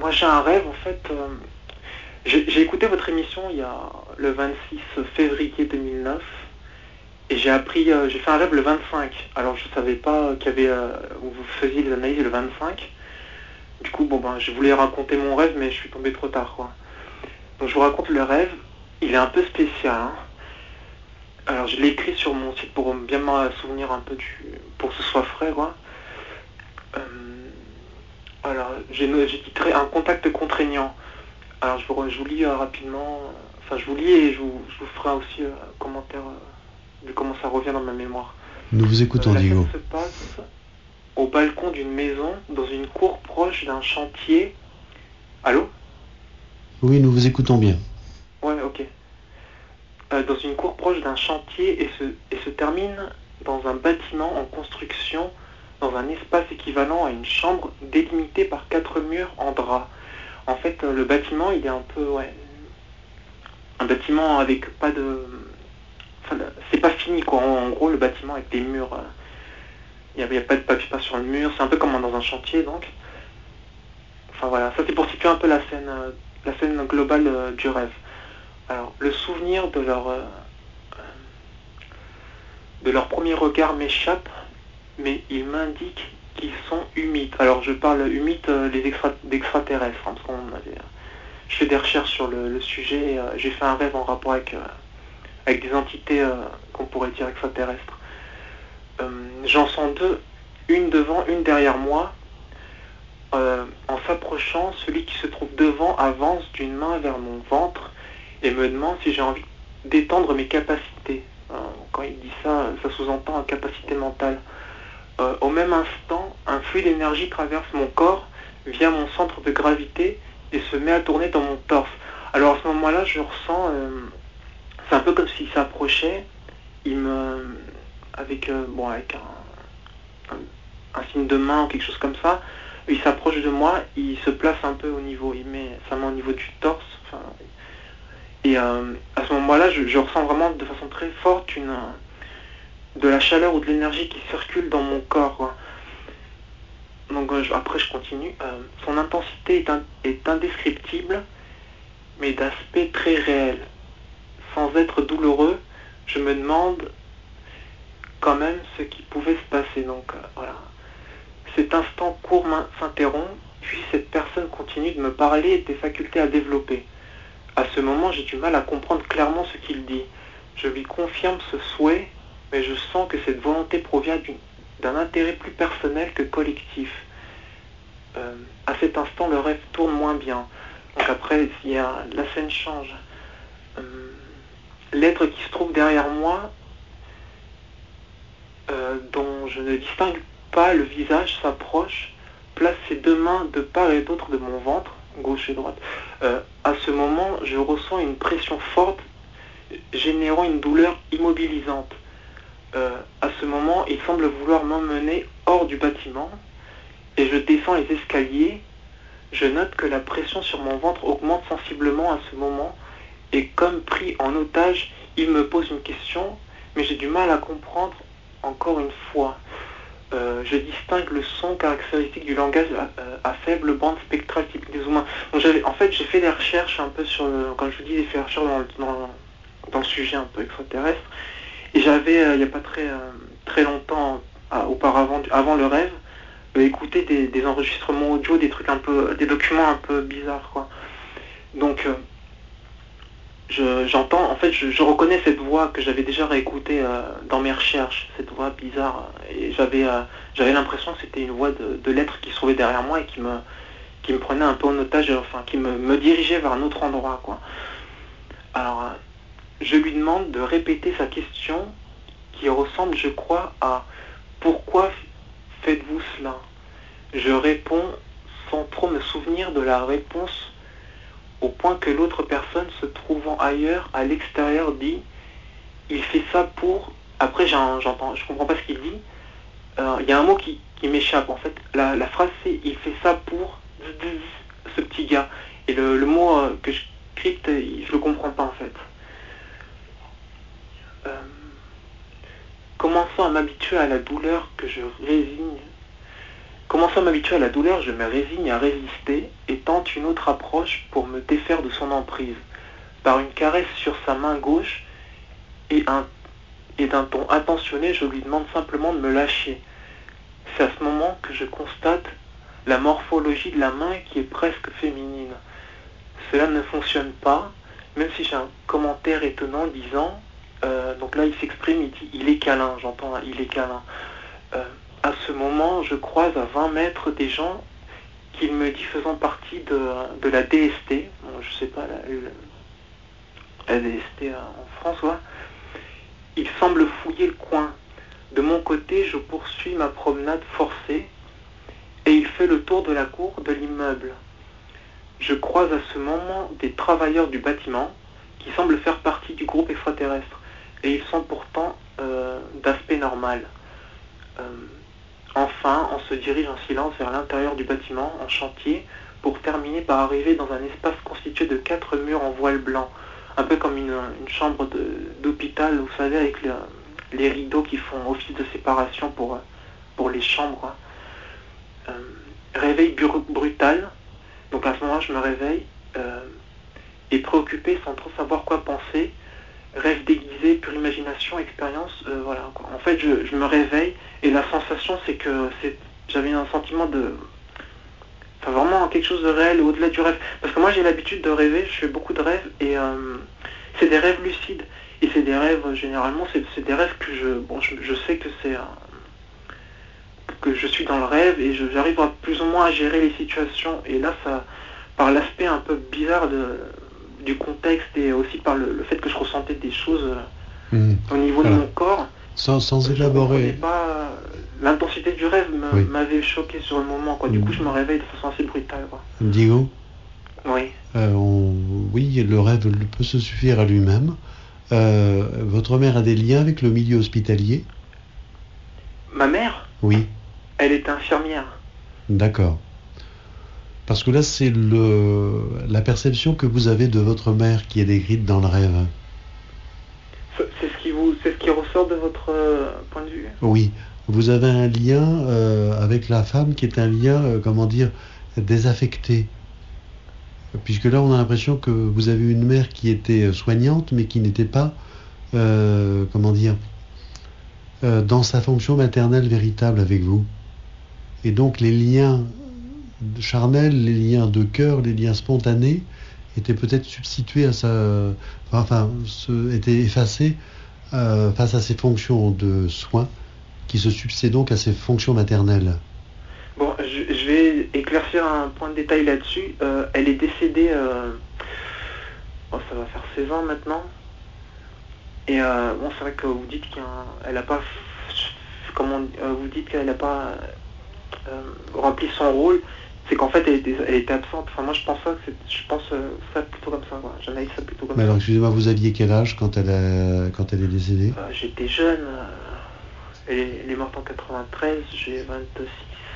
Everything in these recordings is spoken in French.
Moi j'ai un rêve en fait. J'ai écouté votre émission il y a le 26 février 2009 et j'ai fait un rêve le 25. Alors je savais pas qu'il y avait où vous faisiez les analyses le 25. Du coup bon ben je voulais raconter mon rêve mais je suis tombé trop tard quoi. Donc je vous raconte le rêve. Il est un peu spécial. Hein. Alors je l'ai écrit sur mon site pour bien me souvenir un peu pour que ce soit frais quoi. Alors j'ai titré un contact contraignant. Alors je vous lis rapidement, enfin je vous lis et je vous ferai aussi un commentaire de comment ça revient dans ma mémoire. Nous vous écoutons, La Diego. scène se passe au balcon d'une maison, dans une cour proche d'un chantier. Allô? Oui, nous vous écoutons bien. Ouais, ok. Dans une cour proche d'un chantier et se termine dans un bâtiment en construction, dans un espace équivalent à une chambre délimitée par 4 murs en drap. En fait, le bâtiment, il est un peu, un bâtiment avec pas de... Enfin, c'est pas fini, quoi. En gros, le bâtiment avec des murs... Il n'y a pas de papier peint sur le mur. C'est un peu comme dans un chantier, donc. Enfin, voilà. Ça, c'est pour situer un peu la scène globale du rêve. Alors, le souvenir de leur premier regard m'échappe, mais il m'indique qu'ils sont humides. Alors, je parle humides d'extraterrestres, hein, parce qu'on avait... Je fais des recherches sur le sujet. J'ai fait un rêve en rapport avec des entités qu'on pourrait dire extraterrestres. J'en sens deux, une devant, une derrière moi. En s'approchant, celui qui se trouve devant avance d'une main vers mon ventre et me demande si j'ai envie d'étendre mes capacités. Quand il dit ça, ça sous-entend une capacité mentale. Au même instant, un flux d'énergie traverse mon corps via mon centre de gravité et se met à tourner dans mon torse. Alors à ce moment-là, je ressens... c'est un peu comme s'il s'approchait, avec un signe de main ou quelque chose comme ça, il s'approche de moi, il se place un peu au niveau, il met sa main au niveau du torse, et à ce moment-là, je ressens vraiment de façon très forte de la chaleur ou de l'énergie qui circule dans mon corps, quoi. Donc après je continue. Son intensité est indescriptible, mais d'aspect très réel. Sans être douloureux, je me demande quand même ce qui pouvait se passer. Donc voilà. Cet instant court s'interrompt, puis cette personne continue de me parler et des facultés à développer. À ce moment, j'ai du mal à comprendre clairement ce qu'il dit. Je lui confirme ce souhait, mais je sens que cette volonté provient d'un intérêt plus personnel que collectif. À cet instant, le rêve tourne moins bien. Donc après, la scène change. L'être qui se trouve derrière moi, dont je ne distingue pas le visage, s'approche, place ses deux mains de part et d'autre de mon ventre, gauche et droite. À ce moment, je ressens une pression forte, générant une douleur immobilisante. À ce moment, il semble vouloir m'emmener hors du bâtiment, et je descends les escaliers. Je note que la pression sur mon ventre augmente sensiblement à ce moment, et comme pris en otage, il me pose une question, mais j'ai du mal à comprendre encore une fois. Je distingue le son caractéristique du langage à faible bande spectrale typique des humains. Donc en fait, j'ai fait des recherches un peu comme je vous dis, j'ai fait des recherches dans le sujet un peu extraterrestre. Et j'avais, il n'y a pas très longtemps auparavant, avant le rêve, écouté des enregistrements audio, des trucs un peu, des documents un peu bizarres, quoi. Donc, j'entends, en fait, je reconnais cette voix que j'avais déjà réécoutée dans mes recherches, cette voix bizarre. Et j'avais l'impression que c'était une voix de l'être qui se trouvait derrière moi et qui me prenait un peu en otage, enfin, qui me dirigeait vers un autre endroit, quoi. Alors, je lui demande de répéter sa question qui ressemble, je crois, à « Pourquoi faites-vous cela ?» Je réponds sans trop me souvenir de la réponse, au point que l'autre personne se trouvant ailleurs, à l'extérieur, dit « Il fait ça pour... » Après, j'entends, je comprends pas ce qu'il dit. Il y a un mot qui m'échappe, en fait. La phrase, c'est « Il fait ça pour... » ce petit gars. Et le mot que je crypte, je le comprends pas, en fait. Commençant à m'habituer à la douleur que je résigne Commençant à m'habituer à la douleur, je me résigne à résister et tente une autre approche pour me défaire de son emprise. Par une caresse sur sa main gauche et d'un ton attentionné, je lui demande simplement de me lâcher. C'est à ce moment que je constate la morphologie de la main qui est presque féminine. Cela ne fonctionne pas, même si j'ai un commentaire étonnant disant, donc là il s'exprime, il dit il est câlin, j'entends il est câlin. À ce moment, je croise à 20 mètres des gens qu'il me dit faisant partie de la DST, bon, je sais pas, la DST en France, ouais. Il semble fouiller le coin. De mon côté, je poursuis ma promenade forcée et il fait le tour de la cour de l'immeuble. Je croise à ce moment des travailleurs du bâtiment qui semblent faire partie du groupe extraterrestre et ils sont pourtant d'aspect normal. Enfin, on se dirige en silence vers l'intérieur du bâtiment, en chantier, pour terminer par arriver dans un espace constitué de 4 murs en voile blanc, un peu comme une chambre d'hôpital, vous savez, avec les rideaux qui font office de séparation pour les chambres. Réveil brutal, donc à ce moment-là, je me réveille, et préoccupé sans trop savoir quoi penser, rêve déguisé, pure imagination, expérience, voilà, quoi. En fait, je me réveille et la sensation, c'est que j'avais un sentiment enfin vraiment quelque chose de réel au-delà du rêve. Parce que moi, j'ai l'habitude de rêver, je fais beaucoup de rêves et c'est des rêves lucides. Et c'est des rêves, généralement, c'est des rêves que je sais que que je suis dans le rêve et j'arrive plus ou moins à gérer les situations. Et là, ça, par l'aspect un peu bizarre du contexte et aussi par le fait que je ressentais des choses au niveau de mon corps. Sans élaborer. Pas, l'intensité du rêve m'avait choqué sur le moment, quoi. Du coup, je me réveille de façon assez brutale, quoi. Diego ? Oui. Oui, le rêve peut se suffire à lui-même. Votre mère a des liens avec le milieu hospitalier ? Ma mère ? Oui. Elle est infirmière. D'accord. Parce que là, c'est la perception que vous avez de votre mère qui est décrite dans le rêve. C'est ce qui ressort de votre point de vue ? Oui. Vous avez un lien avec la femme qui est un lien, désaffecté. Puisque là, on a l'impression que vous avez une mère qui était soignante, mais qui n'était pas, dans sa fonction maternelle véritable avec vous. Et donc, les liens charnels, les liens de cœur, les liens spontanés étaient peut-être substitués étaient effacés face à ces fonctions de soins qui se substituent donc à ces fonctions maternelles. Bon, je vais éclaircir un point de détail là-dessus. Elle est décédée, ça va faire 16 ans maintenant. Et c'est vrai que vous dites qu'elle n'a pas, vous dites qu'elle n'a pas rempli son rôle. C'est qu'en fait, elle était absente. Enfin, moi, je pense ça plutôt comme ça, quoi. J'analyse ça plutôt comme ça. Mais alors, excusez-moi, vous aviez quel âge quand elle est décédée ? J'étais jeune. Elle est morte en 93, j'ai 26.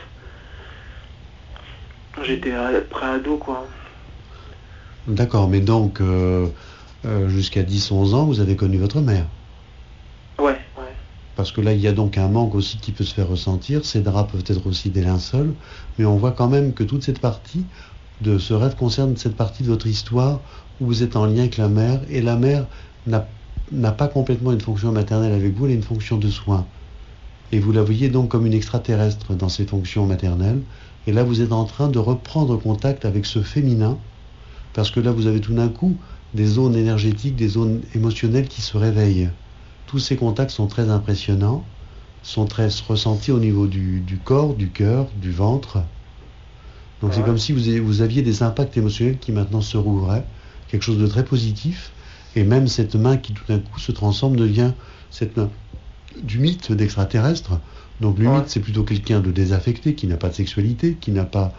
J'étais pré-ado, quoi. D'accord, mais donc, jusqu'à 10-11 ans, vous avez connu votre mère ? Ouais. Parce que là, il y a donc un manque aussi qui peut se faire ressentir. Ces draps peuvent être aussi des linceuls. Mais on voit quand même que toute cette partie de ce rêve concerne cette partie de votre histoire où vous êtes en lien avec la mère. Et la mère n'a pas complètement une fonction maternelle avec vous, elle a une fonction de soin. Et vous la voyez donc comme une extraterrestre dans ses fonctions maternelles. Et là, vous êtes en train de reprendre contact avec ce féminin. Parce que là, vous avez tout d'un coup des zones énergétiques, des zones émotionnelles qui se réveillent. Tous ces contacts sont très impressionnants, sont très ressentis au niveau du corps, du cœur, du ventre. Donc c'est comme si vous aviez des impacts émotionnels qui maintenant se rouvraient, quelque chose de très positif. Et même cette main qui tout d'un coup se transforme devient cette main du mythe d'extraterrestre. Donc le mythe, c'est plutôt quelqu'un de désaffecté, qui n'a pas de sexualité, qui n'a pas,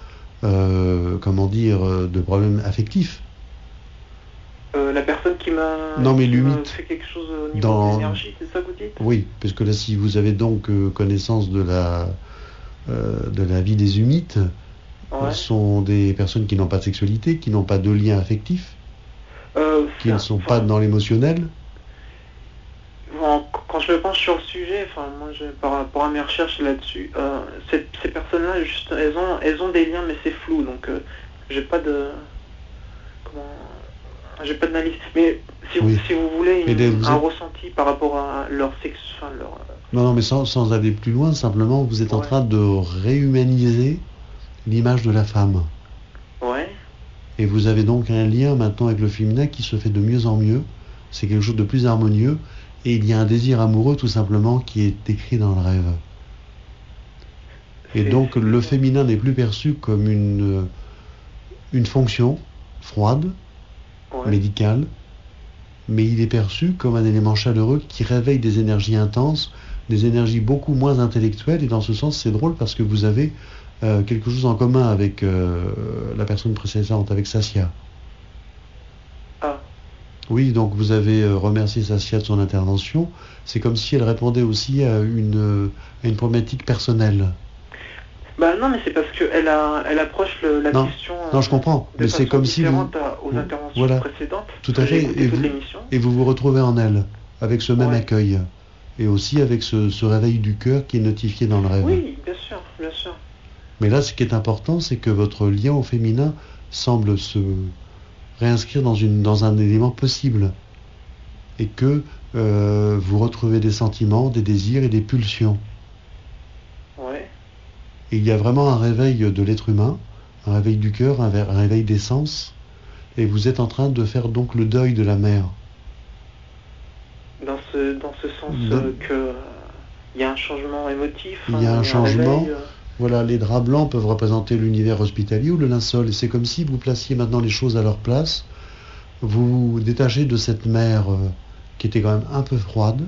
de problème affectif. La personne qui m'a fait quelque chose au niveau de l'énergie, c'est ça que vous dites ? Oui, parce que là, si vous avez donc connaissance de la vie des humites, ce sont des personnes qui n'ont pas de sexualité, qui n'ont pas de lien affectif, qui ne sont pas dans l'émotionnel. Quand quand je me penche sur le sujet, enfin moi par rapport à mes recherches là-dessus, ces personnes-là, juste, elles ont des liens, mais c'est flou, donc j'ai pas de comment, j'ai pas d'analyse. Mais Oui. si vous voulez Vous un êtes... ressenti par rapport à leur sexe, enfin leur, Non, mais sans aller plus loin, simplement, vous êtes en ouais, train de réhumaniser l'image de la femme. ouais, Et vous avez donc un lien maintenant avec le féminin qui se fait de mieux en mieux. C'est quelque chose de plus harmonieux. Et il y a un désir amoureux, tout simplement, qui est écrit dans le rêve. Et donc, c'est le bizarre. féminin n'est plus perçu comme une fonction froide, Ouais, médicale, mais il est perçu comme un élément chaleureux qui réveille des énergies intenses, des énergies beaucoup moins intellectuelles. Et dans ce sens, c'est drôle parce que vous avez quelque chose en commun avec la personne précédente, avec Sassia. ah, Oui, donc vous avez remercié Sassia de son intervention. C'est comme si elle répondait aussi à une problématique personnelle. bah non, mais c'est parce que elle approche la Non, question non, je comprends, de mais c'est façon comme si différente aux interventions voilà, précédentes, tout parce à que j'ai fait, écouté toute l'émission. et vous vous retrouvez en elle, avec ce même Ouais. accueil, et aussi avec ce réveil du cœur qui est notifié dans le rêve. Oui, bien sûr, bien sûr. Mais là, ce qui est important, c'est que votre lien au féminin semble se réinscrire dans un élément possible, et que vous retrouvez des sentiments, des désirs et des pulsions. Ouais. Et il y a vraiment un réveil de l'être humain, un réveil du cœur, un réveil des sens, et vous êtes en train de faire donc le deuil de la mère. Dans ce sens Dans- que il y a un changement émotif, Il y a un il y a un changement. réveil. Voilà, les draps blancs peuvent représenter l'univers hospitalier ou le linceul. Et c'est comme si vous placiez maintenant les choses à leur place. Vous vous détachez de cette mère qui était quand même un peu froide.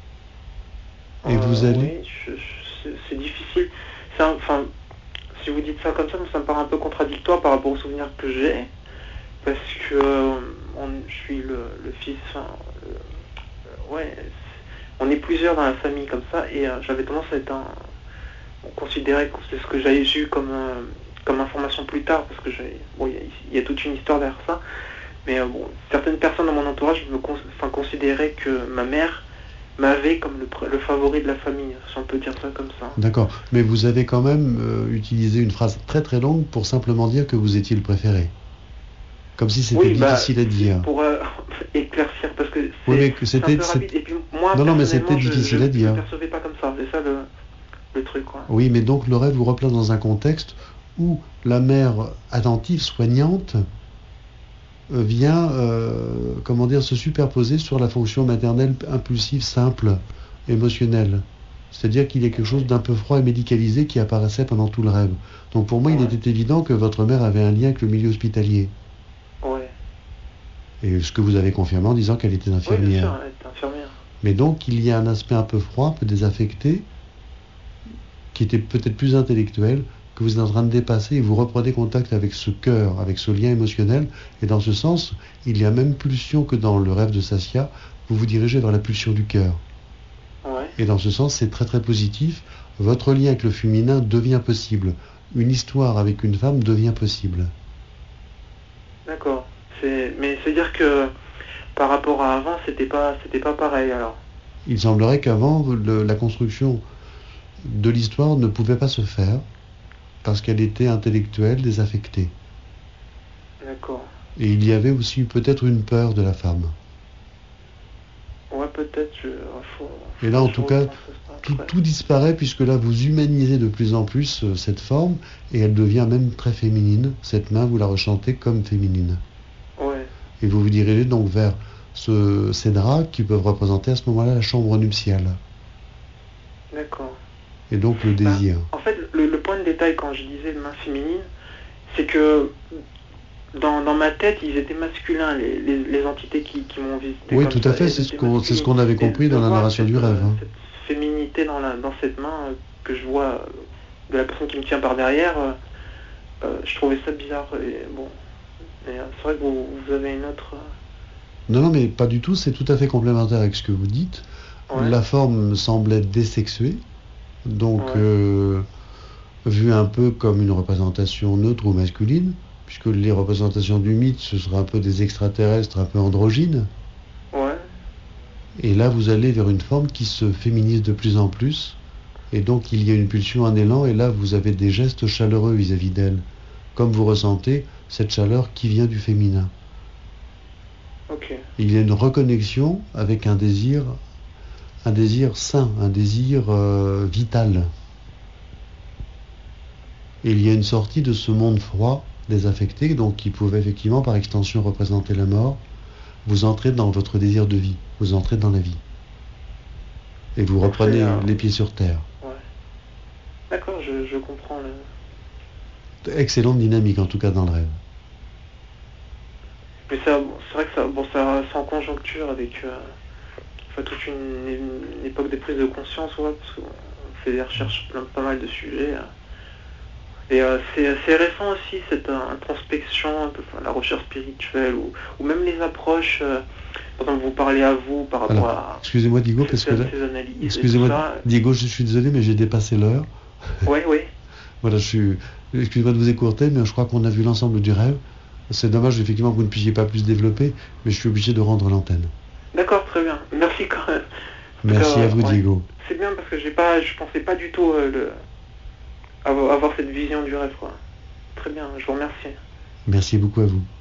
Et vous allez... Oui, c'est difficile. Enfin, si vous dites ça comme ça me paraît un peu contradictoire par rapport aux souvenirs que j'ai, parce que je suis le fils. Enfin, ouais, on est plusieurs dans la famille comme ça, et j'avais tendance à être on considérait que c'est ce que j'avais eu comme information plus tard, parce que bon, il y a toute une histoire derrière ça, mais bon, certaines personnes dans mon entourage considéraient que ma mère m'avait comme le favori de la famille, si on peut dire ça comme ça. D'accord. Mais vous avez quand même utilisé une phrase très très longue pour simplement dire que vous étiez le préféré. Comme si c'était Oui, difficile à dire. pour éclaircir, parce que Oui, mais que c'est un peu rapide, et puis moi, Non, mais c'était personnellement, difficile à je dire. ne percevais pas comme ça, c'est ça le truc, quoi. Oui, mais donc le rêve vous replace dans un contexte où la mère attentive, soignante, vient, comment dire, se superposer sur la fonction maternelle impulsive, simple, émotionnelle. C'est-à-dire qu'il y a quelque chose d'un peu froid et médicalisé qui apparaissait pendant tout le rêve. Donc pour moi, il Ouais. était évident que votre mère avait un lien avec le milieu hospitalier. Ouais. Et ce que vous avez confirmé en disant qu'elle était Oui, bien infirmière. sûr, elle est infirmière. Mais donc il y a un aspect un peu froid, un peu désaffecté, qui était peut-être plus intellectuel, que vous êtes en train de dépasser et vous reprenez contact avec ce cœur, avec ce lien émotionnel. Et dans ce sens, il y a même pulsion que dans le rêve de Sassia, vous vous dirigez vers la pulsion du cœur. Ouais. Et dans ce sens, c'est très très positif. Votre lien avec le féminin devient possible. Une histoire avec une femme devient possible. D'accord. Mais c'est-à-dire que par rapport à avant, c'était pas pareil alors. Il semblerait qu'avant, la construction de l'histoire ne pouvait pas se faire parce qu'elle était intellectuelle, désaffectée. D'accord. Et il y avait aussi peut-être une peur de la femme. Ouais, peut-être. Et là, en tout cas, Ouais. tout disparaît puisque là, vous humanisez de plus en plus cette forme et elle devient même très féminine. Cette main, vous la ressentez comme féminine. Ouais. Et vous vous dirigez donc vers ces draps qui peuvent représenter à ce moment-là la chambre nuptiale. D'accord. Et donc le désir. En fait, le point de détail quand je disais main féminine, c'est que dans ma tête, ils étaient masculins, les entités qui m'ont visité. Oui, comme tout ça. à fait, Elles c'est étaient ce qu'on avait masculines. compris Et dans de la voir narration du rêve. Cette féminité dans cette main que je vois de la personne qui me tient par derrière, je trouvais ça bizarre. Et bon, c'est vrai que vous avez une autre... Non, mais pas du tout, c'est tout à fait complémentaire avec ce que vous dites. Ouais. La forme semble être désexuée, donc Ouais. vue un peu comme une représentation neutre ou masculine, puisque les représentations du mythe, ce seraient un peu des extraterrestres, un peu androgynes. Ouais. Et là, vous allez vers une forme qui se féminise de plus en plus. Et donc, il y a une pulsion, un élan, et là, vous avez des gestes chaleureux vis-à-vis d'elle. Comme vous ressentez cette chaleur qui vient du féminin. Ok. Il y a une reconnexion avec un désir sain, un désir vital. Et il y a une sortie de ce monde froid, désaffecté, donc qui pouvait effectivement par extension représenter la mort. Vous entrez dans votre désir de vie, vous entrez dans la vie. Et vous reprenez les pieds sur terre. Ouais. D'accord, je comprends. Excellente dynamique en tout cas dans le rêve. Mais c'est vrai que c'est en conjoncture avec toute une époque de prise de conscience, ouais, parce qu'on fait des recherches sur pas mal de sujets. Et c'est récent aussi, cette introspection, un peu, la recherche spirituelle, ou même les approches, par exemple, vous parlez à vous par rapport à... Excusez-moi Diego, parce que là... Excusez-moi Diego, je suis désolé, mais j'ai dépassé l'heure. Oui, oui. Voilà, excusez-moi de vous écourter, mais je crois qu'on a vu l'ensemble du rêve. C'est dommage, effectivement, que vous ne puissiez pas plus développer, mais je suis obligé de rendre l'antenne. D'accord, très bien. Merci quand même. Merci à vous, Diego. C'est bien parce que je pensais pas du tout avoir cette vision du rêve, quoi. Très bien, je vous remercie. Merci beaucoup à vous.